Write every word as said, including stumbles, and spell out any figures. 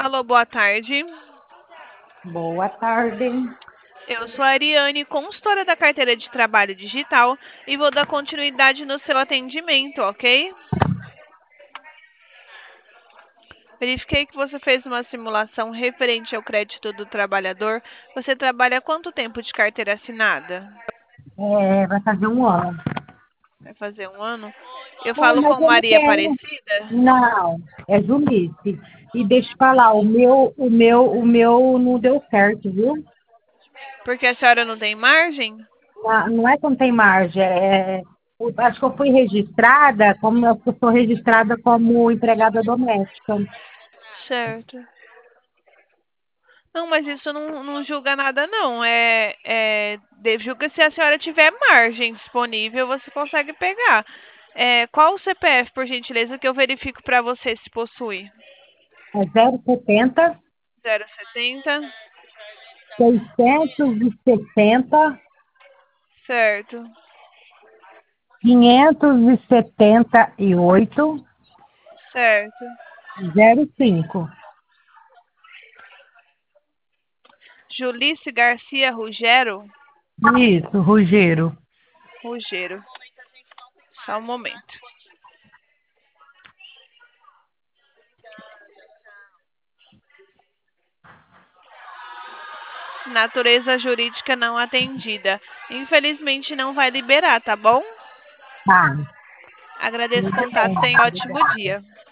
Alô, boa tarde. Boa tarde. Eu sou a Ariane, consultora da carteira de trabalho digital, e vou dar continuidade no seu atendimento, ok? Verifiquei que você fez uma simulação referente ao crédito do trabalhador. Você trabalha há quanto tempo de carteira assinada? É, vai fazer um ano. Vai fazer um ano? Eu É, falo mas com ele Maria tem. Aparecida? Não, é Julice. E deixa eu falar, o meu, o meu, o meu não deu certo, viu? Porque a senhora não tem margem? Na- Não é que não tem margem, é, eu acho que eu fui registrada, como eu sou registrada como empregada doméstica. Certo. Não, mas isso não, não julga nada, não. É, é, de- julga se a senhora tiver margem disponível, você consegue pegar. É, qual o C P F, por gentileza, que eu verifico para você se possui? É zero setenta, Zero setenta. seiscentos e sessenta, Certo. quinhentos e setenta e oito, Certo. zero cinco. Julice Garcia Rugero. Isso, Rugero. Rugero. Só um momento. Natureza jurídica não atendida. Infelizmente não vai liberar, tá bom? Tá. Agradeço o Tudo contato. bem, Tenha um ótimo obrigada. dia.